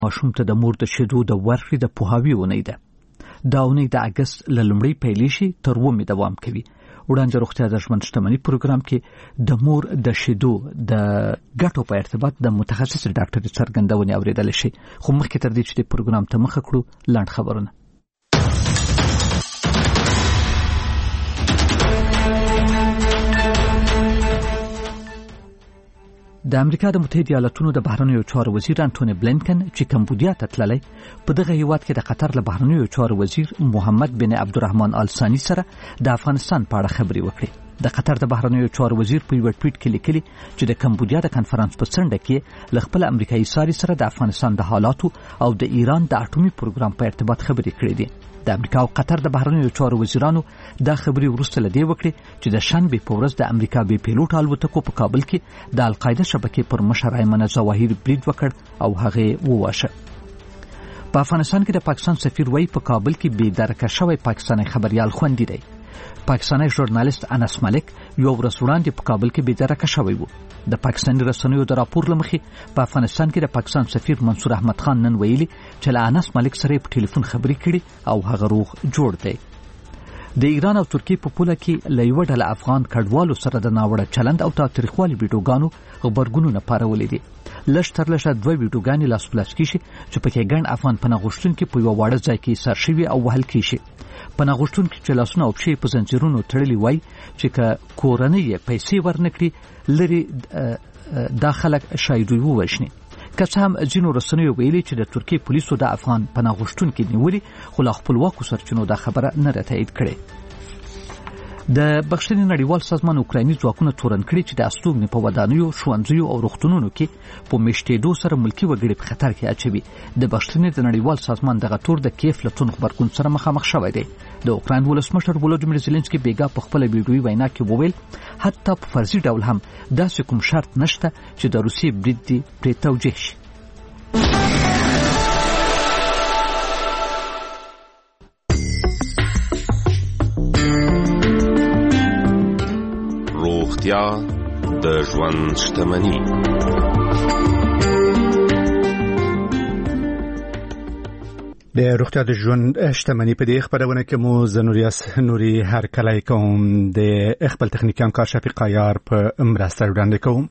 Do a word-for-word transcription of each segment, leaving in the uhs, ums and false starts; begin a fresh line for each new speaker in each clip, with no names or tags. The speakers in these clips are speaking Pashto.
ماشوم ته د مور د شیدو د ورکړې د پوهاوي اونۍ ده. دا اونۍ د اګست له لومړۍ پیلې شي تر اوومې دوام کوي. وړاندې روغتیا د ژوند شتمنۍ پروګرام کې د مور د شیدو د ګټو په ارتباط د متخصص ډاکټر څرګندونې اورېدل شي. خو مخکې تر دې چې د پروګرام ته مخه کړو لاند خبرونه. د امریکا د متحده ایالاتونو د بهرنیو چارو وزیر انټونی بلینکن چې کمبودیا ته تللی، په دغه هیواد کې د قطر له بهرنیو چارو وزیر محمد بن عبدالرحمن آل ثاني سره د افغانستان په اړه خبرې وکړې. د قطر د بهرنیو چارو وزیر په یو ټویټ کې لیکلي چې د کمبودیا د کنفرانس په څنډه کې له خپل امریکایي ساري سره د افغانستان د حالاتو او د ایران د اټومي پروګرام په ارتباط خبرې کړې دي. د امریکا او قطر د بهرنیو چارو وزیرانو دا خبرې وروسته له دې وکړې چې د شنبې په ورځ د امریکا بې پیلوټ الوتکو په کابل کې د القاعده شبکې پر مشر ایمن ظواهري برید وکړ او هغه وواشه. په افغانستان کې د پاکستان سفیر وایي په کابل کې بې درکه شوی پاکستاني خبريال خوندي دی. پاکستاني ژورنالیست انس ملک یو ورځ وړاندې په کابل کې بې درکه شوی و. د پاکستاني رسنیو د راپور له مخې په افغانستان کې د پاکستان سفیر منصور احمد خان نن ویلي چې له انس ملک سره په ټلیفون خبرې کړي او هغه روغ جوړ دی. د ایران او ترکیې په پوله کې له یوه ډله افغان کډوالو سره د ناوړه چلند او تاوتریخوالي ویډیوګانو غبرګونونه پارولي دي. لږ تر لږه دوه ویډیوګانې لاسپلاس کیږي چې پکې ګڼ افغان پناه غوښتونکي په یوه واړه ځای کې ایسار شوي او وهل کیږي. پناه غوښتونکي چې لاسونه او پښې په زنځیرونو تړلي وای چې که کورنۍ یې پیسې ورنکړي لري دا خلک شاید ووژني. که څه هم ځینو رسنیو ویلي چې د ترکیې پولیسو د افغان پناه غوښتونکي نیولي، خو له خپلواکو سرچینو دا خبره نه ده تایید کړې. د بخښنې نړیوال سازمان اوکرایني ځواکونه تورن کړي چې د استوګنې په ودانیو، ښوونځیو او روغتونونو کې په میشتېدو سره ملکي وګړي په خطر کې اچوي. د بخښنې د نړیوال سازمان دغه تور د کیف له توند غبرګون سره مخامخ شوی دی. د اوکراین ولسمشر ولودیمیر زيلنسکي بیګا په خپل ویډیويي وینا کې وویل حتی په فرضي ډول هم داسې کوم شرط نشته چې د روسیې برید دې پرې توجیه شي.
روغتیا د ژوند شتمني.
د روغتیا د ژوند شتمني په دې خبرونه کې مو زنوریاس نوري هر کله کوم د خپل تخنیکي همکار شفیق عیار په مرسته وړاندې کوم.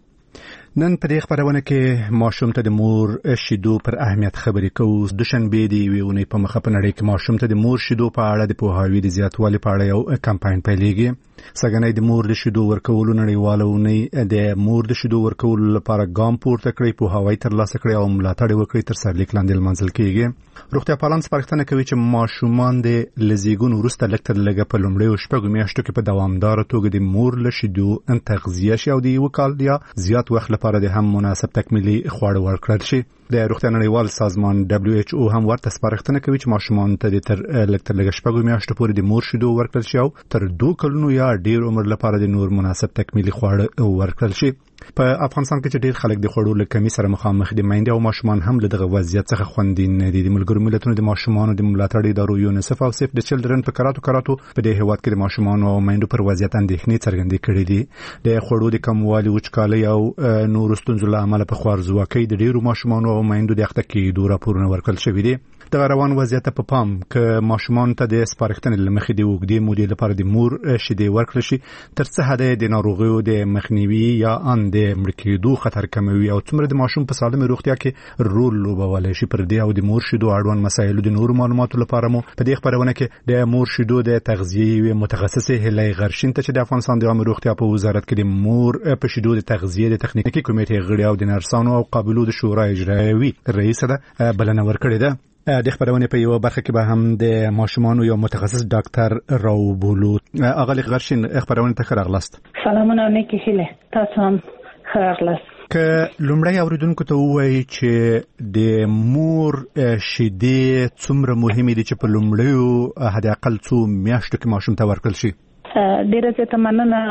نن په دې خبرونه کې ماشوم ته د مور شیدو پر اهمیت خبرې کوو. دوشنبه دی ویونی په مخه په نړۍ کې ماشوم ته د مور شیدو په اړه د پوهاوی د زیاتوالي په اړه یو کمپاین پیلېږي. سګنې د مور د شیدو ورکولو نړیواله اونۍ د مور د شیدو ورکولو لپاره ګام پورته کړی، پوهاوی ترلاسه کړی او ملاتړ وکړي تر سرلیک لاندې لمانځل کېږي. روغتیا پالان سپارښتنه کوي چې ماشومان د لزیګون وروسته لږ تر لږه په لومړیو شپږو میاشتو کې په دوامداره توګه د مور له شیدو تغذیه شي او د یو کال یا زیات وخت لپاره د هم مناسب تکمیلي خواړه ورکړل شي. د روغتیا نړیوال سازمان دبليو ایچ او هم ورته سپارښتنه کوي چې ماشومان ته د تر لږ تر لږه شپږو میاشتو پورې د مور شیدو ورکړل شي او تر دوه کلونو یا ډیر عمر لپاره د نور مناسب تکمیلي خواړه ورکړل شي. په افغانستان کې چې ډیر خلک د خوړو له کمی سره مخامخ دي، میندې او ماشومان هم له دغه وضعیت څخه خوندي نه دي. د ملګرو ملتونو د ماشومانو د ملاتړ ادارو یونیسف او سیف د چلډرن په کراتو کراتو په دې هیواد کې د ماشومانو او میندو پر وضعیت اندېښنې څرګندې کړې دي. د خوړو د کموالي، وچکالۍ او نور ستونزو له امله په خوارځواکۍ د ډیرو ماشومانو او میندو د اخته کېدو راپورونه ورکړل شوي دي. د روان وضعیت په پام کې ماشومان ته د سپارښتنې لمخې د وګړي مودې لپاره د مور شیدې ورکړل شي تر څه حد د ناروغیو د مخنیوي یا ان د مړ کېدو خطر کموي او څومره د ماشوم په سالمه روغتیا کې رول لوبولی شي. پر دې او د مور شیدو اړوند مسایلو د نورو معلوماتو لپاره مو په دې خبرونه کې د مور شیدو د تغذیې متخصص هلي غرشین ته چې د افغانستان د عامه روغتیا په وزارت کې د مور په شیدو د تغذیې د تخنیکي کمیټې غړي او د نرسانو او قابلو د شورا اجرایوي رئیس ده بلنه ورکړې ده. د خبرونه په یو برخه کې به هم د ماشومانو یو متخصص ډاکټر راوبولو. اغلی غرشین خبرونه ته راغلاست.
سلامونه نیکی هله تاسو هم راغلاست.
که لومړی اوریدونکو ته وایي چې د مور شیدې څومره مهمې دي چې په لومړیو حداقل څو میاشتو کې ماشوم ته ورکړل شي.
ډیره زیاته مننه.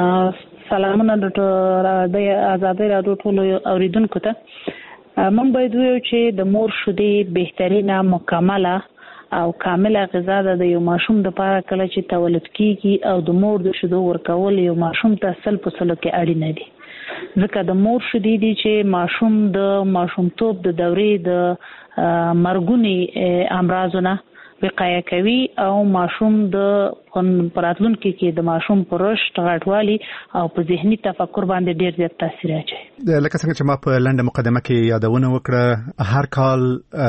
سلامونه د آزادۍ راډیو ټولو اوریدونکو ته. من باید ویو چې د مور شیدې بهترینه، مکمله او کامله غذا ده د یو ماشوم لپاره کله چې تولد کیږي او د مور د شیدو ورکول یو ماشوم ته سل په سلو کې اړینه دي. ځکه د مور شیدې دي چې ماشوم د ماشومتوب د دورې د مرګونی امراضونه وقایه کوي او ماشوم د پراتلونکو کې د ماشوم پر رشد غټوالي او په ذهني تفکر باندې ډیر زیات تاثیر اچوي.
لکه څنګه چې ما په لنډه مقدمه کې یادونه وکړه، هر کال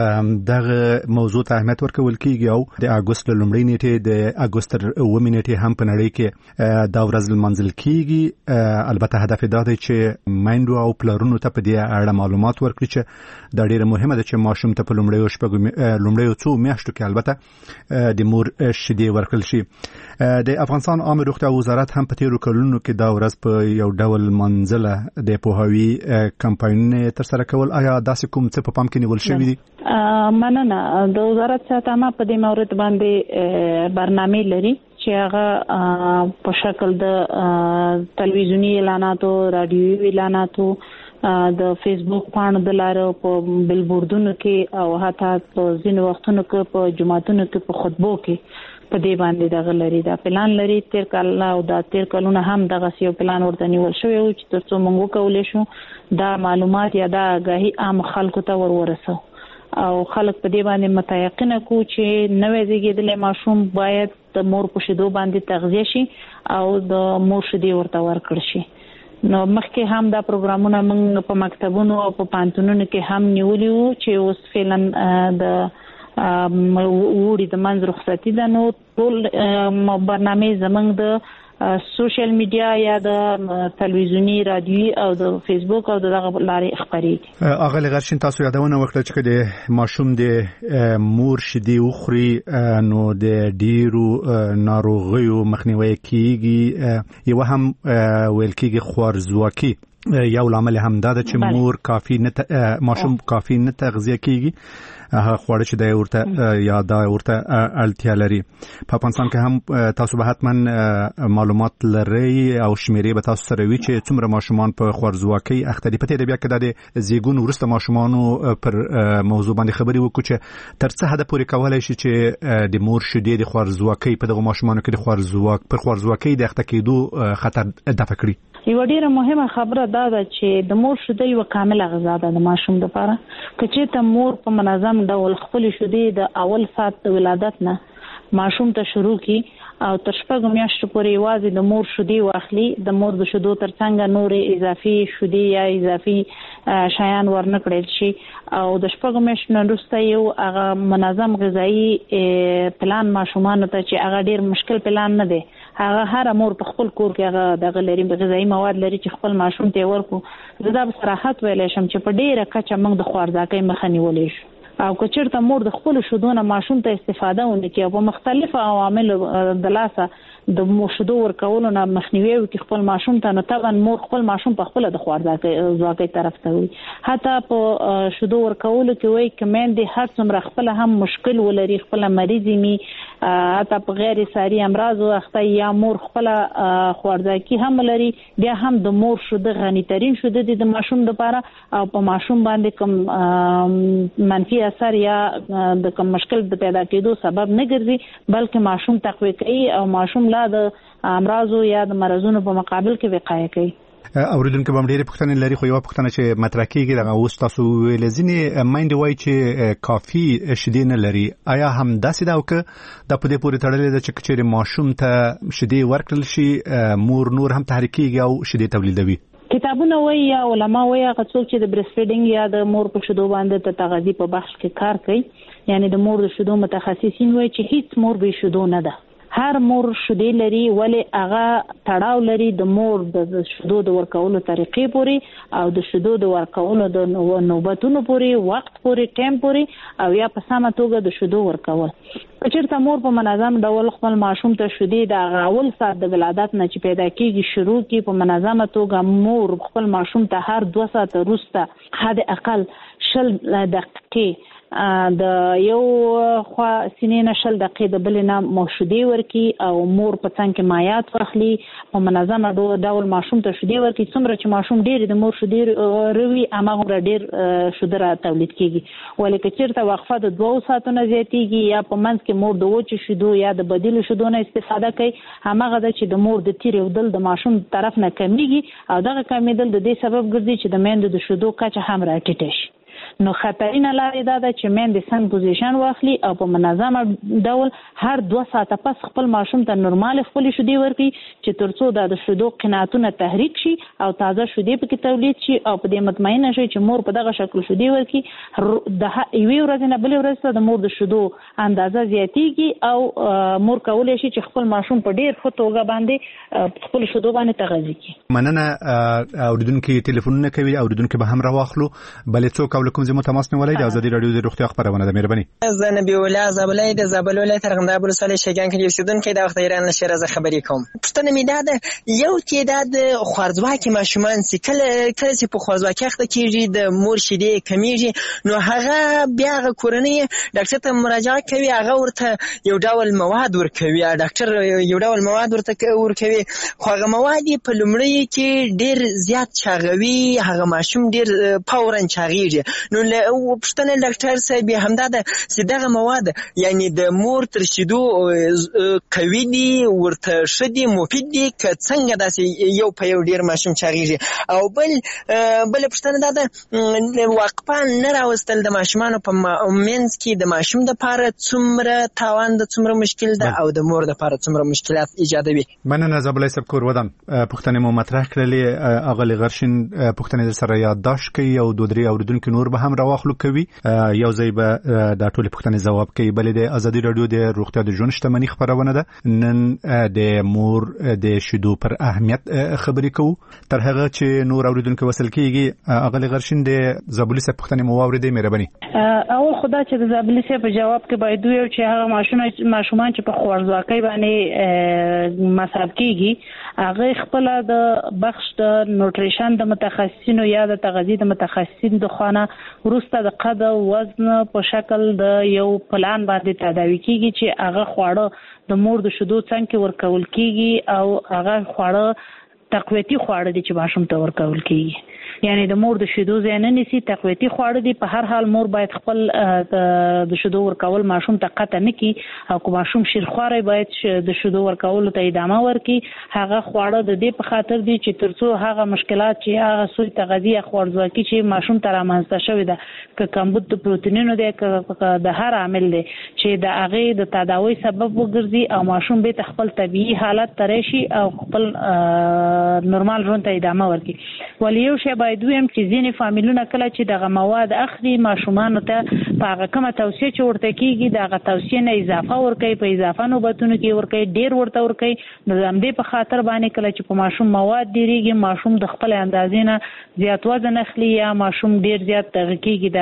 دغه موضوع ته اهمیت ورکول کیږي او د اګوست لومړۍ نیټې د اګوست اوومې نیټې هم په نړۍ کې دا ورځ لمانځل کیږي. البته هدف دا دی چې مایندو او پلرونو ته په دې اړه معلومات ورکړي چې دا ډیره مهمه ده چې ماشوم ته په لومړیو شپږو لومړیو څو میاشتو کې البته د مور شیدې ورکړل شي. د افغانستان عامه روغتیا وزارت هم په تیرو کلونو کې دا ورځ په یو ډول منځله د پوهاوی کمپاینونه تر سره کول. آیا داسې کوم څه په پام کې نیول شوی دي؟
مننه. د وزارت څخه په دې مورد باندې برنامه لري چې هغه په شکل د تلویزیونی اعلاناتو، رادیوي اعلاناتو، د فیسبوک پاڼو د لارې په بلبوردونو کې او حتی په ځینو وختونو کې په جمعاتونو کې په خطبو کې په دې باندې دغه لري دا پلان لري. تیر کال او دا تیر کلونه هم دغه یو پلان ورته نیول شوی او چې ترڅو موږ وکولې شو دا معلومات یا دا آگاهي عام خلکو ته ورورسو او خلک په دې باندې متيقنه کو چې نوې زیږیدلې ماشوم باید د مور په شیدو باندې تغذیه شي او د مور شیدې ورته ورکړل شي. نو مخکې هم دا پروګرامونه موږ په مکتبونو او په پانتونونو کې هم نیولي وو چې اوس فعلا د وړي د منځ رخصتي ده. نو ټول برنامه زمنګ د سوشل میډیا یا د تلویزیونی، رادیوي او د فیسبوک او دغه لارې خبرېږي.
اغه لغرشین تاسو یادونه وکړه چې د ماشوم د مور شیدې وخوري نو د ډیرو ناروغیو مخنیوي کیږي. یو هم ویل کیږي خوارزواکي یو لامل هم دا چې مور کافي نه ماشوم کافي نه تغذیه کیږي، هغه خواړه چې د ورته یا دا ورته اړتیا لري. په افغانستان کې هم تاسو به حتما معلومات لرئ او شمیرې به تاسو سره وي چې څومره ماشومان په خوارزواکۍ اخته دي. په دې بیا کې د زیږون وروسته ماشومانو پر موضوع باندې خبرې وکړو چې تر څه حد پورې کولای شي چې د مور شیدې د خوارزواکۍ په دغه ماشومانو کې د خوارزواک پر خوارزواکۍ د اخته کېدو خطر دفع کړي.
یو ډیره مهمه خبره دا ده چې د مور شیدې یو کامله غذا ده د ماشوم لپاره. کچې ته مور په منظم ډول خپل شیدې د اول سات د ولادت نه ماشوم ته شروع کی او تر شپږ میاشتو پورې یوازې د مور شیدې واخلي، د مور د شیدو ترڅنګ نورې اضافي شیدې یا اضافي شیان ورنکړل شي او د شپږ میاشتو وروسته یو هغه منظم غذایی پلان ماشومان ته چې هغه ډیر مشکل پلان نه دی، هغه هر مور په خپل کور کې هغه دغه لري غذایی مواد لري چې خپل ماشوم ته ورکو. زه دا په صراحت ویلای شم چې په ډیره کچه موږ د خوارځواکۍ مخه نیولې شو او که چېرته مور د خپل شیدو ماشوم ته استفاده ونه کړي او په مختلفو عواملو د لاسه د شیدو ورکولو نه مخنیوي وکړي خپل ماشوم ته، نو طبعا مور خپل ماشوم په خپل د خوارځواکۍ طرف ته وي. حتی په شیدو ورکولو کې وایي که میندې هر څومره خپل هم مشکل ولري، خپل مریضي می حتی په غیر ساري امراضو اخته یا مور خپل خوارځواکي هم لري، بیا هم د مور شیدې غني ترين شیدې د ماشوم لپاره او په ماشوم باندې کوم منفي اثر یا د کوم مشکل د پیدا کېدو سبب نه ګرځي، بلکې ماشوم تقویه کوي او ماشوم لا د امراضو یا د مرزونو په مقابل کې وقایه کوي.
اوریدونکو به ډېرې پوښتنې لري، خو یو پوښتنه چې مطرح کېږي دغه اوس تاسو ویل ځینې میندې وایي چې کافي شیدې نه لري. آیا هم داسې ده او که دا په دې پورې تړلې ده چې چېرې ماشوم ته شیدې ورکړل شي مور نور هم تحریک کېږي او شیدې تولیدوي؟
کتابونه وایي یا علما وایي هغه څوک چې د بریسټ فیډینګ یا د مور په شیدو باندې ته تغذیه په بخش کې کار کوي، یعنی د مور د شیدو متخصصین وایي چې هیڅ مور به شیدو نه ده، هر مور شیدې لري، ولې هغه تړاو لري د مور د شیدو د ورکولو طریقې پورې او د شیدو د ورکولو د نوبتونو پورې، وخت پورې، ټایم پورې او یا په سمه توګه د شیدو ورکول. چېرته مور په منظم ډول خپل ماشوم ته شیدې د اول سات د ولادت نه چې پیدا کېږي شروع کی په منظمه توګه مور خپل ماشوم ته هر دوه ساعته وروسته حد اقل شل دقیقې د یو خوا سینې نشل د قید بل نه موشودي ورکی او مور په څنګه کې مایات واخلي په منظمه ډول ماشوم ته شودي ورکی څومره چې ماشوم ډیر د مور شودي روي هغه ډیر شوده را تولید کیږي ولې که چیرته وقفه د دوه ساعتونو زیاتیږي یا په منځ کې مور د وچ شودو یا د بدیل شودو نه استفاده کوي همغه د چې د مور د تیر یو دل د ماشوم طرف نه کمیږي او دغه کمیدل د دې سبب ګرځي چې د میندو د شودو کچه هم راټیټه شي نو خطرینه لارې دا ده چې میندې سم پوزیشن واخلي او په منظمه ډول هر دوه ساعته پس خپل ماشوم ته نورمال خپل شودي ورکړي چې ترڅو د شودو قناتونه تحریک شي او تازه شودي پکې تولید شي او په دې مطمئنه شي چې مور په دغه شکل شودي ورکړي د یوې ورځې نه بلې ورځې ته د مور د شودو اندازه زیاتیږي او مور کولی شي چې خپل ماشوم په ډیر ښه توګه باندې خپل شودو باندې تغذیه کړي.
مننه. اوریدونکو ټلیفونونه کوي اوریدونکو به هم راواخلو بلې څوک او کوم ځمو تماس نیولای د ازادي رادیو د روغتیا خبرونه ده مهرباني.
زه نبی الله زبلای د زبلولای ترغنده ابو صالح شګان کې اوسیدونکو د وخت ایران نشر از خبرې کوم. پښتنه می ده یو تعداد خوارزواکي ماشومان چې کله کله چې په خوارزواکي اخته کیږي د مور شیدې کمیږي نو هغه بیا کورنۍ ډاکټر ته مراجعه کوي هغه ورته یو ډول مواد ورکوي ډاکټر یو ډول مواد ورته ورکوي خو هغه مواد په لومړی کې ډیر زیات چاغوي هغه ماشوم ډیر پاورن چاغیږي نو له پښتنه ډاکټر صاحب همدا د سیدغه مواد یعنی د مور تر شیدو کوي دي ورته شدي مفید دي که څنګه داسې یو په یو ډیر ماشوم چاغیږي او بل بل پښتنه دا د وقفه نه راوستل د ماشومانو په منځ کې د ماشوم د لپاره څومره تاوان د څومره مشکل ده او د مور د لپاره څومره مشکلات ایجادوي.
مننه زبلای صاحب کور ودان پښتنه مو مطرح کړلې اغلی غرشن پښتنه سره یادداشت کوي او دوه درې اوریدونکو نور به هم راواخلو کوي یو ځای به د ټولې پوښتنې ځواب کوي بلې د ازادي رادیو د روغتیا د ژوند شتمنۍ خبرونه ده نن د مور د شیدو پر اهمیت خبرې کوو تر هغه چې نور اوریدونکو وصل کیږي اغلی غرشن د زبلی صاحب پوښتنې مو واوریدې مهرباني.
اول خدا چې د زبلی صاحب په جواب کې باید ویو چې هغه ماشومان ماشومان چې په خوارزواکۍ باندې مصاب کیږي هغه خپل د بخش د نوټریشن د متخصصینو یا د تغذیه د متخصصین د خانه ورسته د قد او وزن په شکل د یو پلان باندې تداوی کیږي چې هغه خواړه د مور د شودو څنګه ورکول کیږي او هغه خواړه تقویتی خواړه دي چې ماشوم ته ورکول کیږي یعنی د مور د شیدو ځای نه نیسي تقویتی خواړه دي په هر حال مور باید خپل د شیدو ورکول ماشوم ته قطع نه کړي او که ماشوم شیرخواره باید د شیدو ورکول ته ادامه ورکړي هغه خواړه د دې په خاطر دي چې ترڅو هغه مشکلات چې هغه سوی تغذیه خوارزواکي چې ماشوم ته رامنځته شوی ده که کمبود د پروتینونو دی که د هر عامل دی چې د هغې د تداوی سبب وګرځي او ماشوم بیرته خپل طبیعي حالت ته راشي او خپل نورمال ژوند ته ادامه ورکړي. ولې یو شی باید ویم چې ځینې فامیلونه کله چې دغه مواد اخلي ماشومانو ته په هغه کومه توصیه چې ورته کیږي د هغه توصیه نه اضافه ورکوي په اضافه نوبتونو کې ورکوي ډیر ورته ورکوي نو د همدې په خاطر باندې کله چې په ماشوم مواد ډیریږي ماشوم د خپل اندازې نه زیات وزن اخلي یا ماشوم ډیر زیات دغه کیږي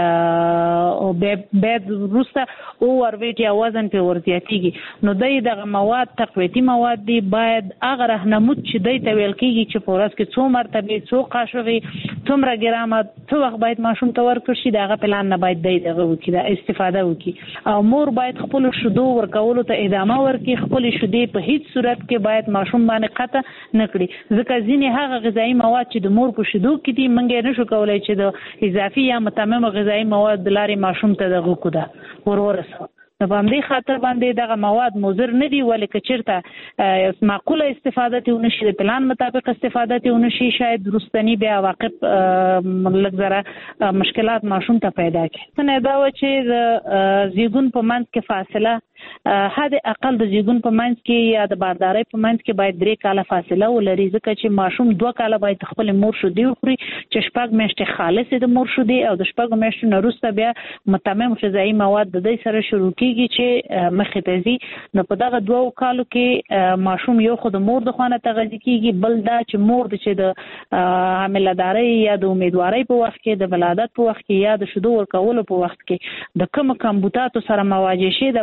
د بید وروسته اوور ویټ یا وزن په ورزیاتیږي نو دی دغه مواد تقویتي مواد دي باید هغه رهنمود چې دی ته ویل کیږي چې په ورځ کې څو مرتبې څو قاشقې څومره ګرامه څو وخت باید ماشوم ته ورکړل شي دغه پلان نه باید دی دغه وکړي د استفاده وکړي او مور باید خپل شیدو ورکولو ته ادامه ورکړي خپل شیدې په هیڅ صورت کې باید ماشوم باندې قطع نه کړي ځکه ځینې هغه غذایي مواد چې د مور په شیدو کې دي موږ نشو کولی چې د اضافي یا متمم غذایي مواد د لارې ماشوم ته دغه وکړو ور ورسوو نو په همدې خاطر باندې دغه مواد مضر نه دي ولې که چېرته معقوله استفاده ترې ونشي د پلان مطابق استفاده ترې ونشي شاید وروستني بیا عواقب لږ ذره مشکلات ماشوم ته پیدا کړي. څنګه دا وه چې د زیږون په منځ کې فاصله حد اقل د زیږون په منځ کې یا د باردارۍ په منځ کې باید درې کاله فاصله ولري ځکه چې ماشوم دوه کاله باید خپل مور شیدې وخوري چې شپږ میاشتې خالصې د مور شیدې او د شپږو میاشتو نه وروسته بیا متمم غذایي مواد د دوی سره شروع کېږي چې مخې ته ځي نو په دغه دوو کالو کې ماشوم یو خو د مور د خوا نه تغذیه کېږي بل دا چې مور د چې د حاملهدارۍ یا د امیدوارۍ په وخت کې د ولادت په وخت کې یا د شیدو ورکولو په وخت کې د کومو کمبوداتو سره مواجه شي د بخصوص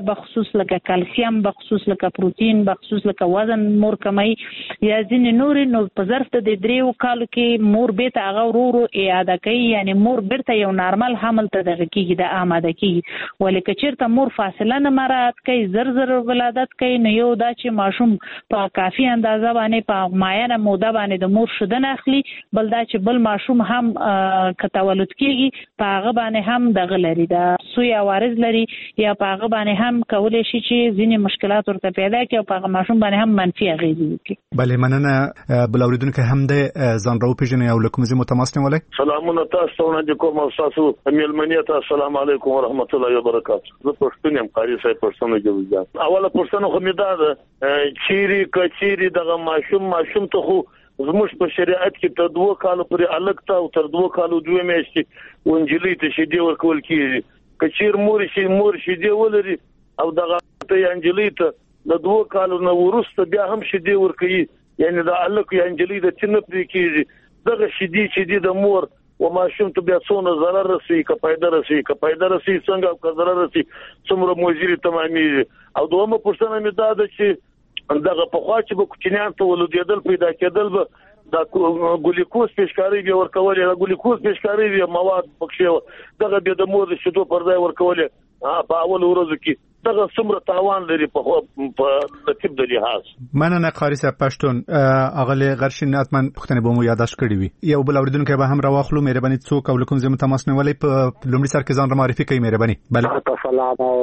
بخصوص لکه کلسیم، بخصوص لکه پروتین، بخصوص لکه وزن مور کمای یا ځینې نورې، نو په ظرف د دریو کالو کې مور بیرته هغه ورو ورو اعاده کوي، یعنی مور بیرته یو نارمل حمل ته دغه کېږي د آماده کېږي. ولې که چېرته مور فاصله نه مراعات کوي، زر زر ولادت کوي، نو یو دا چې ماشوم په کافي اندازه باندې په معینه موده باندې د مور شدن اخلي، بل دا چې بل ماشوم هم که تولد کېږي په هغه باندې هم دغه لري، د سوی عوارض لري، یا په هغه باندې هم کولی شي چې ځینې مشکلات ورته پیدا کړي او په هغه ماشوم باندې هم منفي اغېزې وکړي.
بلې مننه. بل اورېدونکی هم دی، ځان راوپېژنئ او له کوم ځای مو تماس نیولی؟
سلامونه تاسو ته وړاندې کوم او ستاسو مېلمنې ته السلام علیکم ورحمت الله وبرکاتو. زه پښتون یم، قاري صاحب پښتون جوړ. اوله پوښتنه خو مې دا ده چیرې که چیرې دغه ماشوم ماشوم ته خو زموږ په شریعت کې تر دوه کالو پورې الګ ته او تر دوه کالو دوه میاشتې ونجلۍ ته شیدې ورکول کېږي. که چیر مور شي مور شیدې ولري او دغه ته انجلۍ ته د دوه کالو نه وروسته بیا هم شیدې ورکوي، یعنی د الګ یا انجلۍ د تنه پرې کېږي، دغه شیدې چې د مور و ماشوم ته بیا څونه ضرر رسي، که پیدا رسي، که پیدا رسي څنګه او که ضرر رسي څومره موجري تمامېږي. او دومره پوښتنه مې دا ده چې دغه پخوا چې به کوچنیان ته ولودېدل پیدا کېدل به دا ګلیکوز پیشکاري به ورکولې، دا ګلیکوز پیشکاري به مواد پکښې دغه به د مور د شیدو پر ځای ورکولې په اول ورځو کې، دغه څومره تاوان لري په د طب د لحاظ.
مننه قاري صاحب پښتون. اغلی غرشین اتمن پښتنې به مو یاداشت کړې وي. یو بل اورېدونکی به هم راواخلو. مهرباني څوک او له کوم ځای مو تماس نیولی؟ په لومړي سر کې ځان را معرفي کوي. مهرباني.
بله سلام او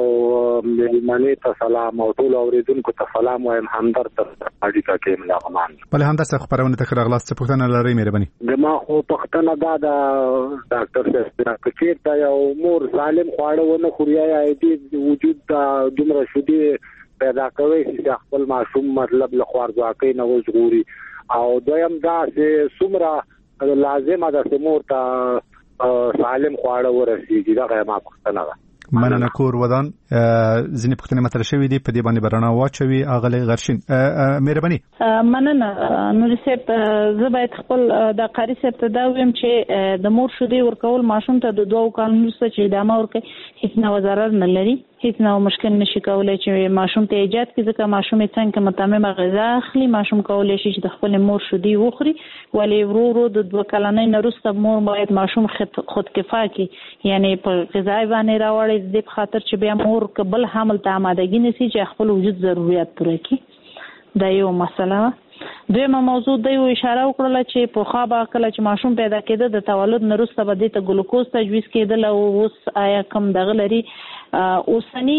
مېلمنې ته سلام او ټول اورېدونکو ته سلام وایم. همدرد اړیکه کې ملا غمان. بله
همدرد صاحب خپرونه ته ښه راغلاست. څه پوښتنه لرئ؟ مهرباني.
زما خو پوښتنه دا ده ډاکټر صاحب، که چېرته یو مور سالم خواړه ونه خوري یا د وجود د دومره شدي پیدا کوي چې خپل ماشوم مطلب له خوارځواکۍ نه وژغوري، او دویم دا چې څومره لازمه ده چې مور ته سالم خواړه ورسېږي؟ دغه یې ما پوښتنه ده.
مننه. کور ودان ځینې پوښتنې مطرح شوې دي، په دې باندې به رڼا واچوي. اغلی غرشین مهرباني.
مننه نوري صاحب. زه باید خپل د قاري صاحب ته دا ویم چې د مور شیدې ورکول ماشوم ته د دوه کالو وروسته چې ادامه ورکړي هیڅ نوع ضرر نه لري، هیڅ نوع مشکل نشي کولی چې ماشوم ته ایجاد کړي، ځکه ماشوم یې څنګه متممه غذا اخلي، ماشوم کولی شي چې د خپل مور شیدې وخوري. ولې ورو ورو د دوه کلنۍ نه وروسته مور باید ماشوم خودکفا کړي، یعنی په غذای باندې راوړي، د دې په خاطر چې بیا مور که بل حمل ته آمادګي نشي چې خپل وجود ضرورت پوره کړي. دا یو مسله. دویمه موضوع د یو اشاره وکړله چې پخوا به کله چې ماشوم پیدا کېده د تولد نه وروسته به دې ته ګلوکوز تجویز کېدل، او اوس آیا کم دغه لري؟ اوسنی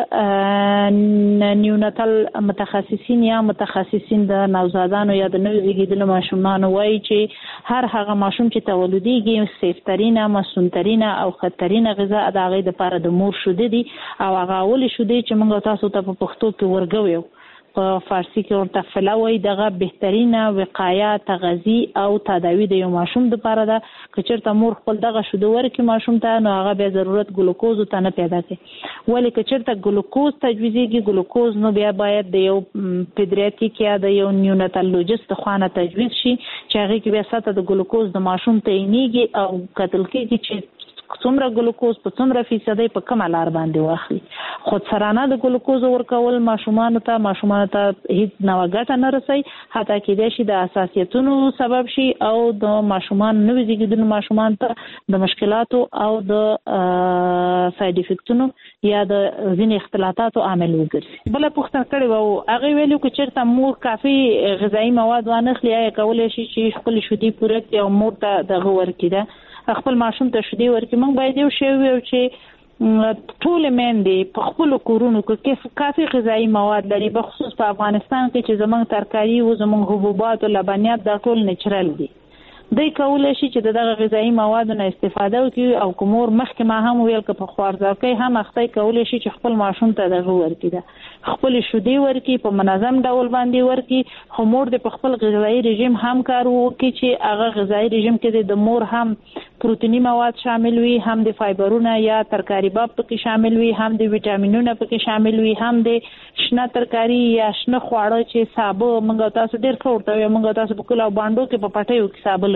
د نیوناتل متخصصین یا متخصصین د نوزادانو یا د نوي زیږېدلو ماشومانو وایي چې هر هغه ماشوم چې تولدېږي سیفترینه، مسونترینه او خطرینه غذا د هغې دپاره د مور شیدې دي، او هغه اولې شیدې چې موږ تاسو ته په پښتو کې ورګو یو په فارسی کې ورته فلا وایي، دغه بهترینه وقایه تغذی او تداوی د یو ماشوم دپاره ده. که چېرته مور خپل دغه شیدې ورکړي ماشوم ته، نو هغه بیا ضرورت ګلوکوز ته نه پیدا کوي. ولې که چېرته ګلوکوز تجویزېږي، ګلوکوز نو بیا باید د یو پیډریاټریک یا د یو نیوناتالوجست د خوا نه تجویز شي چې هغې کې بیا سطح د ګلوکوز د ماشوم تعینېږي او کتل کېږي چې څومره ګلوکوز په څومره فیصدۍ په کومه لار باندې واخلي. خودسرانه د ګلوکوز ورکول ماشومانو ته ماشومانو ته هیڅ نوع ګټه نه رسوي، حتی کېدای شي د حساسیتونو سبب شي او د ماشومان نوي زیږېدلو ماشومان ته د مشکلاتو او د ساید افیکټونو یا د ځینې اختلاطاتو عامل وګرځي. بله پوښتنه کړې وه، هغې ویلي که چېرته مور کافي غذایي مواد وانخلي، آیا کولی شي چې خپلې شیدې پوره کړي او مور ته دغه ورکړي، ده خپل ماشوم ته شیدې ورکړي؟ موږ باید یو شی ووایو چې ټولې میندې په خپلو کورونو کې کافي غذایي مواد لري، بخصوص په افغانستان کې چې زموږ ترکاري او زموږ حبوبات او لبنیات دا ټول نیچرل دي. دوی کولی شي چې د دغه غذایي موادو نه استفاده وکړي، او که مور مخکې ما هم ویل که په خوارځواکۍ هم اخته کولی شي چې خپل ماشوم ته دغه ورکړي، ده خپلې شیدې ورکړي په منظم ډول باندې ورکړي. خو مور د په خپل غذایي رژیم هم کار وکړي چې هغه غذایي رژیم کې د مور هم پروتینی مواد شامل وي، هم د فایبرونه یا ترکاري باب پکې شامل وي، هم د ویټامینونه پکې شامل وي، هم د شنه ترکاري یا شنه خواړه چې سابه موږ تاسو ډېر ښه ورته وایو، موږ تاسو په کلو او بانډو کې په پټیو کې سابه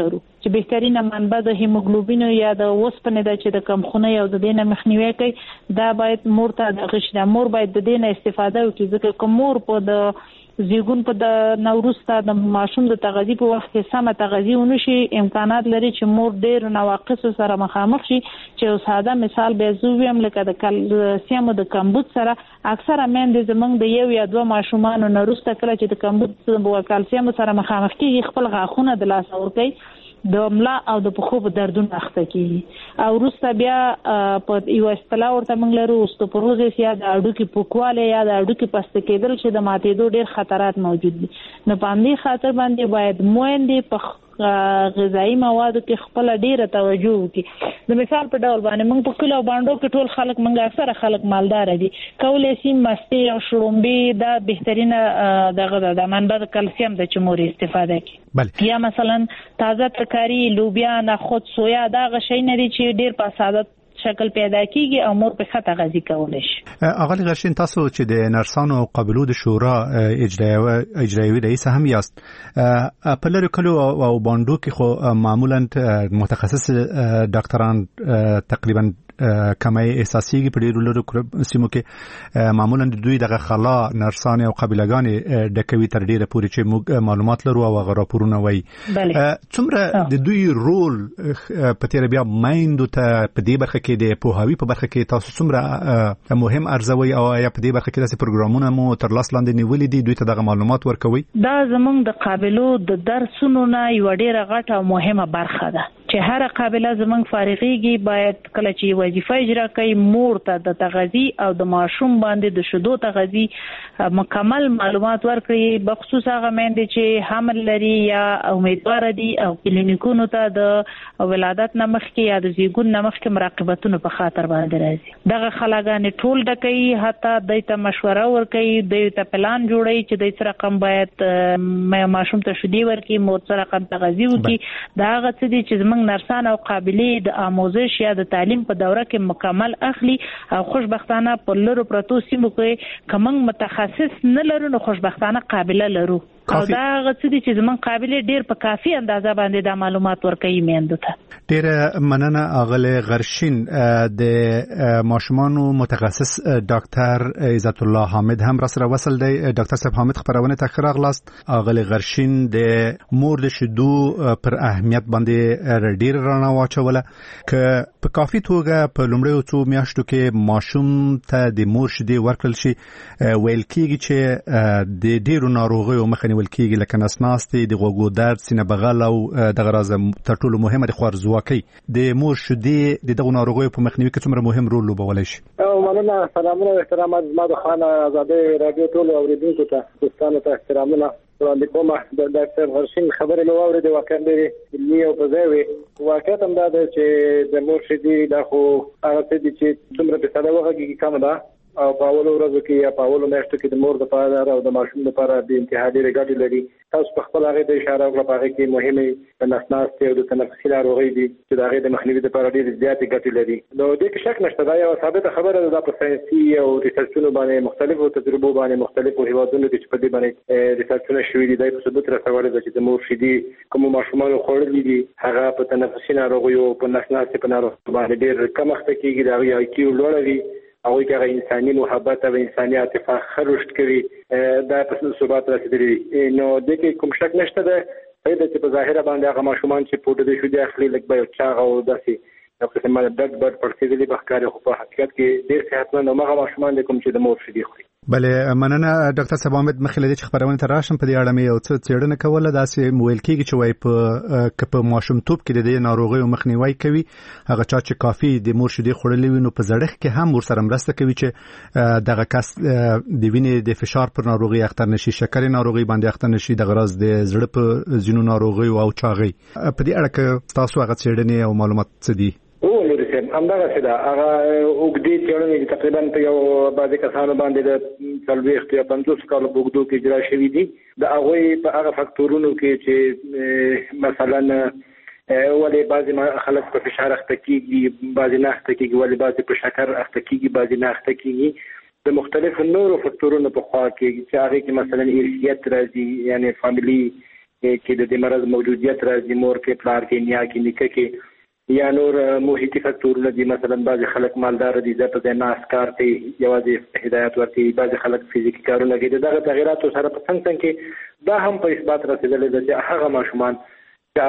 ولرو چې بهترینه منبع د هیموګلوبین یا د اوسپنې د چې د کمخونۍ او د دینه مخنیوي کوي دا باید مور ته د غشنه مور باید د دینه استفاده وکړي ځکه کوم مور په د زیګون په د نوروسته د ماشوم د تغذیه په وخت کې سمه تغذیه ونشي امکانات لري چې مور ډیر نواقص سره مخامخ شي چې ساده مثال به زویم لکه د کلسیم د کمبود سره اکثره مېندې زمونږ د یو یا دوه ماشومان نوروسته کله چې د کمبود او کلسیم سره مخامخ کیږي خپل غاښونه د لاس اورکي د ملا او د پخو په دردونو اخته کیږي او وروسته بیا په یو اصطلاح ورته موږ لرو اوستوپوروزس یا د اډوکي پوکواله یا د اډوکي پسته کېدل چې د ماتېدو ډېر خطرات موجود دي نو په دې خاطر باندې باید موندې په غذایی موادو کې خپل ډیره توجه وکړي د مثال په ډول باندې موږ په کلو باندې کې ټول خلک موږ اکثره خلک مالدار دي کولای شي مستی او شړومبې دا بهترینه دغه د منبع د کلسیم د چموري استفاده کوي یا مثلا تازه ترکاری لوبیا نخود سویا دا غشي نه دي چې ډیر په ساده شکل پیدا کیږي او مور په خطه غذی کولای شي.
اغلی غرشین تاسو چې د نرسانو او قبلو د شورا اجرایي اجرایي رئیس هم یاست په لری کلو او باندو کې خو معمولا متخصص ډاکټران تقریبا کمای احساسي په ډیرو لرو سیمو کې معمولا د دوی دغه خلا نرسان او قبلګان د کوي تر ډیره پوري چې موږ معلومات لرو او غراپورونه وای څومره د دوی رول په تیر بیا مایندو ته په دې برخه کې د پوهاوی په برخه کې تاسو څومره مهم ارزوي او یا په دې برخه کې داسې پروګرامونه مو تر لاس لاندې نیولې دي دوی ته دغه معلومات ورکوي
دا زمونږ د قابلو د درسونو نه یو ډیره غټه او مهمه برخه ده چې هر قابله زمونږ فارغيږي باید کله چې وظیفه اجرا کوي مور ته د تغذیه او د ماشوم باندې د شیدو تغذیه مکمل معلومات ورکړي بخصوص هغه مېندې چې حمل لري یا امیدوار دي او کلینیکونو ته د ولادت نمخ کې یا د زیګون نمخ کې مراقبتونه په خاطر باندې راځي دغه خلاګانې ټول ډکې حتی دایته مشوره ورکړي دایته پلان جوړي چې د څه رقم باید ماشوم ته شیدې ورکړي مور څه رقم تغذیه وکړي دا هغه څه دي چې زمونږ نرسان او قابلې د آموزش یا د تعلیم په دوره کې مکمل اخلي او خوشبختانه په لرو پروتو سیمو کې کوم متخصص نه لرو نو خوشبختانه قابله لرو او دا غوښتي چې زمون قابلیت ډیر په کافي اندازه باندې د معلومات ورکوي میندو ته.
ډیر مننه اغله غرشین د ماشومانو متخصص ډاکټر عزت الله حامد هم را سره وصل دی. ډاکټر صاحب حامد خبرونه تکرار اغلاست. اغله غرشین د مور د شیدو پر اهمیت باندې ډیر رڼا واچوله ک په کافي توګه په لومړیو څو میاشتو کې ماشوم ته د مور شیدې ورکړل شي ویل کېږي چې د ډیرو ناروغیو مخنیوي ولکېږي لکه نسناستي د غوږو درد سینه بغل او دغه راز تر ټولو مهمه د خوارزواکۍ د مور شیدې د دغه ناروغیو په مخنیوي کې څومره مهم رول لوبولی شي.
مننه سلامونه او احترامات زما د خانه آزادۍ رادیو ټولو اوریدونکو ته دوستانو ته احترامونه وړاندې کوم. د ډاکټر غرشین خبرې مې واورېدې واقعا ډېرې علمي او په ځای وې. واقعیت هم دا ده چې د مور شیدې دا خو هغه څه دي چې څومره په ساده وغږېږي کمه ده او په اولو ورځو کې یا په اولو میاشتو کې د مور لپاره او د ماشوم لپاره د انتها ډېرې ګټې لري. تاسو په خپل هغې ته اشاره وکړه په هغې کې مهمې د نسناستې او د تنفسي ناروغۍ دي چې د هغې د مخنیوي لپاره ډېرې زیاتې ګټې لري. نو دې کې شک نشته دا یوه ثابته خبره ده. دا په ساینسي او ریسرچونو باندې مختلفو تجربو باندې مختلفو هیوادونو کې چې په دې باندې ریسرچونه شوي دي دا په ثبوت رسولي ده چې د مور شیدې کومو ماشومانو خوړلي دي هغه په تنفسي ناروغیو په نسناستې په ناروغیو باندې ډېر کم اخته کېږي. د هغوی آی کیو لوړه وي هغوی کې هغه انساني محبت او انساني عاطفه ښه رشد کوي. دا په ثبات رسېدلي. نو دې کې کوم شک نشته ده چې په ظاهره باندې هغه ماشومان چې پوډر د شیدې اخلي لږ به یو چاغ او داسې یو قسم باندې ډک بډ پړسېدلي به ښکاري خو په حقیقت کې ډېر صحتمند هماغه ماشومان دي کوم چې د مور شیدې خوري.
بله مننه ډاکټر صاحب حامد مخکې له دې چې خبرونه ته راشم په دې اړه مې یو څه څېړنه کوله داسې ویل کېږي چې وایي په که په ماشومتوب کې د دې ناروغیو مخنیوی کوي هغه چا چې کافي د مور شیدې خوړلې وي نو په زړښت کې هم ورسره مرسته کوي چې دغه کس د وینې د فشار پر ناروغي اخته نشي شکرې ناروغي باندې اخته نشي دغه راز د زړه په ځینو ناروغیو او چاغۍ. په دې اړه کې تاسو هغه څېړنې او معلومات څه دي؟
او نور څه همدغه څه ده هغه وګړي چې تقریبا په یو بعضې کسانو باندې د څلوېښت یا پنځوس کالو په اوږدو کې اجرا شوي دي. د هغوی په هغه فکتورونو کې چې مثلا ولې بعضې خلک په فشار اخته کېږي بعضې نه اخته کېږي ولې بعضې په شکر اخته کېږي بعضې نه اخته کېږي د مختلفو نورو فکتورونو په خوا کې چې هغې کې مثلا ارثیت راځي یعنې فامیلي کې د دې مرض موجودیت راځي، مور کې، پلار کې، نیا کې، نیکه کې، یا نور محیطي فاکتورونه دي. مثلا بعض خلک مالدار دي، ځکه د ناس کار کوي، یوازې هدایت ورکوي، بعض خلک فزیکي کارونه کوي. دغه تغیراتو سره په څنګ څنګ کې دا هم په اثبات رسیدلی ده چې هغه ماشومان چې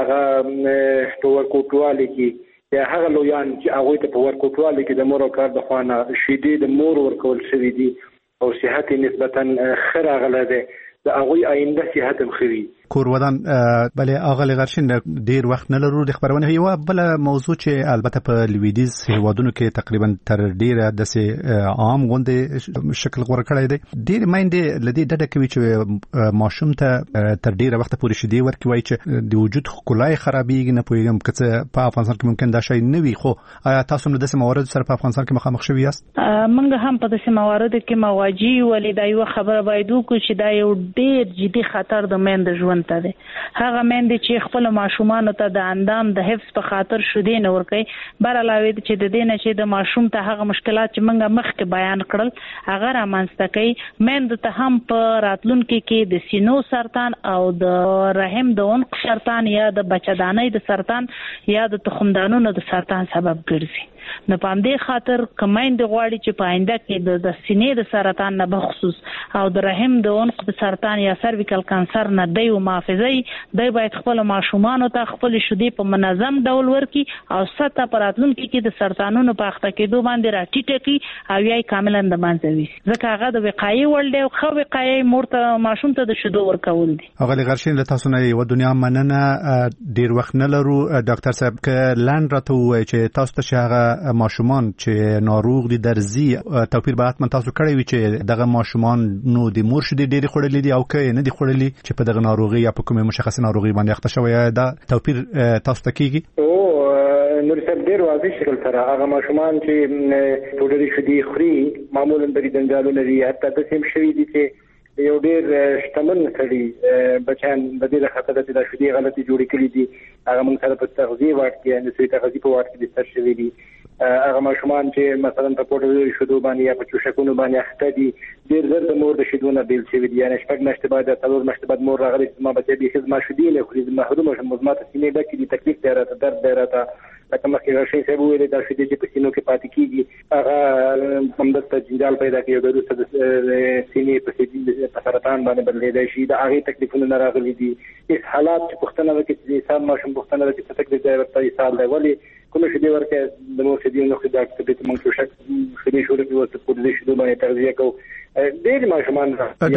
هغه په ورکوټوالي کې یا هغه لویان چې هغوی ته په ورکوټوالي کې د مور او کار د خوا نه شیدې د مور ورکول شوي دي او صحت یې نسبتا ښه راغلی دی، د هغوی آینده صحت هم ښه وي.
کورودان بلې اغلی غرشین ډیر وخت نه لرو د خبرونه. یو بل موضوع چې البته په لویدیز هیوادونو کې تقریبا تر ډیره د عام غونډې شکل غوړه کړی دی. ډیر مایندې لدی ډډه کوي چې ماشوم ته تر ډیره وخت پورې شیدې ورکوي چې د وجود ښکلا خرابېږي. نه پوهیږم که په افغانستان کې ممکن دا شی نه وي، خو آیا تاسو هم د داسې موارد سره په افغانستان کې مخامخ شوي یاست؟
موږ هم په داسې مواردو کې مواجه یو، ولې دا یو خبره باید وکړو چې دا یو ډیر جدي خطر د میندې ژوند ته دی. هغه میندې چې خپل ماشومانو ته د اندام د حفظ په خاطر شیدې نه ورکوي، بر علاوه چې د دې نه چې د ماشوم ته هغه مشکلات چې موږ مخکې بیان کړل هغه رامنځته کوي، میندو ته هم په راتلونکي کې د سینو سرطان او د رحم د عنق سرطان یا د بچه‌دانۍ د سرطان یا د تخمدانونو د سرطان سبب ګرځي. نو په همدې خاطر که میندې غواړي چې په آینده کې د سینې د سرطان نه بخصوص او د رحم د عنق د سرطان یا سرویکل کانسر نه دی و محافظه یي، دی باید خپل ماشومانو ته خپل شیدې په منظم ډول ورکي او سطح په راتلونکي کې د سرطانونو په اخته کېدو باندې راټیټه کړي او یا یې کاملا د منځه ویسي، ځکه هغه د وقایې وړ دی او ښه وقایه مور ته ماشوم ته د شیدو ورکول دي.
اغلی غرشین له تاسو نه یوه دنیا مننه. ډیر وخت نه لرو ډاکټر صاحب، که لاند راته ووایي چې تاسو ته چې هغه ماشومان چې ناروغ دي درځي، توپیر به حتما تاسو کړی وي چې دغه ماشومان نو د مور شیدې ډېرې خوړلې دي او که نه دي خوړلي چې په دغه ناروغي یا په کومې مشخصې ناروغي باندې اخته شوی، دا توپیر تاسو ته کېږي؟
او نور صاحب ډېر واضح شکل سره هغه ماشومان چې پوډري شیدې خوري معمولا بری جنجالونه دي، حتی داسې هم شوي دي چې یو ډېر شتمن سړي بچیان د دې له خطره چې دا شیدې غلطې جوړې کړي دي، هغه موږ سره په تغذیې واټ کې یعنې سوی تغذیې په واټ کې بستر شوي دي. هغه ماشومان چې مثلا په پوډري شیدو باندې یا په چوشکونو باندې اخته دي، ډېر زر د مور د شیدو نه بیل شوي دي، یعنې شپږ میاشتې بعد یا څلور میاشتې بعد مور راغلی چې زما بچی بیخي زما شیدې نه خوري، محرومه شم، زما ته سینې ډکې دي، تکلیف دی راته، درد دی راته. لکه مخکې راشي صاحب وویلې دا شیدې چې په سینو کې پاتې کېږي هغه همدلته جنجال پیدا کوي او وروسته د سینې په سرطان باندې بدلېدی شي. د هغې تکلیفونه نه راغلي دي. هېڅ حالات چې پوښتنه وکړي چې د اسهال ماشوم پوښتنه وکړي څه تکلیف دی ورته اسهال دی، ولې کومه شیدې ورکړې؟ د مور شیدې نه خوري، ډاکټر ته موږ چوشک شیدې شروع کړي، ورته پوډري شیدو باندې تغذیه کوو. ډېر ماشومان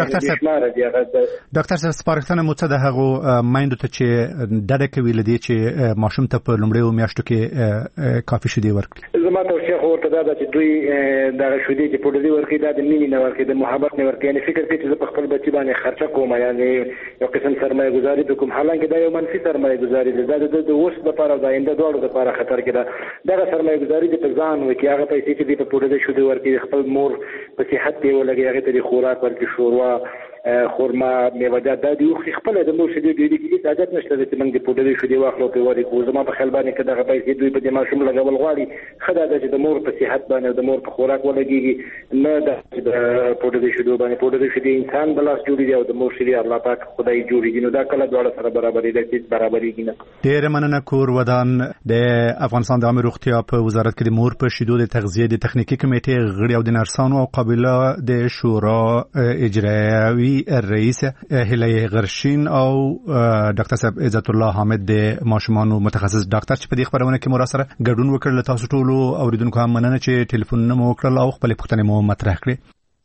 ډاکټر صاحب سپارښتنه مو څه ده هغو میندو ته چې ډډه کوي له دې چې ماشوم ته په لومړیو میاشتو کې کافي شیدې ورکړي؟
زما توصیه خو ورته دا ده چې دوی دغه شیدې چې پوډري ورکړي دا د مینې نه ورکړي، د محبت نه ورکړي. یعنې فکر کوي چې زه په خپل بچي باندې خرچه کوم، یعنې یو قسم سرمایه ګزاري وکړم، حالانکه دا یو منفي سرمایه ګزاري ده، دا د اوس لپاره او د آینده دواړو لپاره خطر کې ده. دغه سرمایه ګزاري دې په ځان وکړي، هغه پیسې چې دې په پوډري شیدې ورکړي، خپل مور په صحت کې ولګي، هغې ته دې خوراک ورکړي، شوروا، خورما، میوه‌جات، دا دې وخوري. خپله د مور شیدې ډېرې کې هېڅ عادت نشته دی چې موږ د پوډري شیدې واخلو پرې ورکړو. زما په خیال باندې که دغه پیسې دوی په دې ماشوم لګول غواړي، ښه دا ده چې د مور په صحت باندې او د مور په خوراک ولګېږي، نه دا چې د پوډري شیدو باندې. پوډري شیدې انسان په لاس جوړې دي او د مور شیدې الله پاک خدای جوړېږي، نو دا کله دواړه سره برابرېږي، هېڅ برابرېږي نه.
ډېره مننه. کور ودان د افغانستان د عامه روغتیا په وزارت کې د مور په شیدو د تغذیې د تخنیکي کمیټې غړي او د نرسانو او قابله د شورا اجرایوي رئیس هیله غرشین او ډاکټر صاحب عزت الله حامد د ماشومانو متخصص ډاکټر چې په دې خبرونه کې مو را سره ګډون وکړل. تاسو ټولو اوریدونکو هم مننه چې ټلیفونونه مو وکړل او خپلې پوښتنې مو مطرح کړې.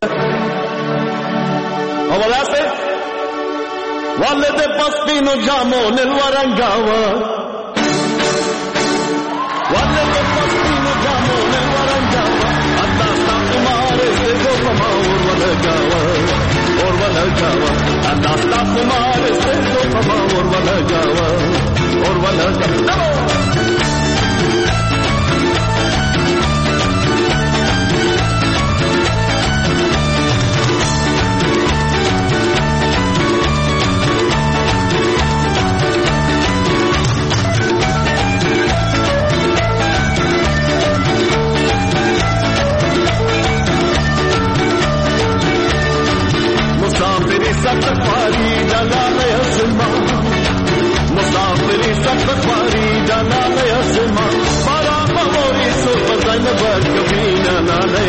والد پسپینو جامون الورنگاوا والد پسپینو جامون الورنگاوا اللہ تمہارے سے جو کما اور ولگاوا اور ولگاوا اللہ تمہارے سے جو کما اور ولگاوا اور ولگاوا. مسافری سفاری لگا گیا سلمان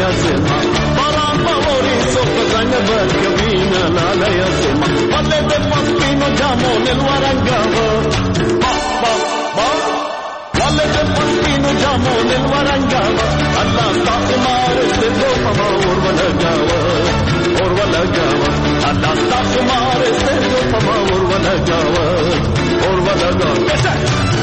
یا زما باران باوري سو خزانه برکوینه لاله یا زما ولې د پسپینو جامو نل ورنګاوه با با با ولې د پسپینو جامو نل ورنګاوه الله تاسو مار ستو په اور ولګاوه اور ولګاوه الله تاسو مار ستو په اور ولګاوه اور ولګاوه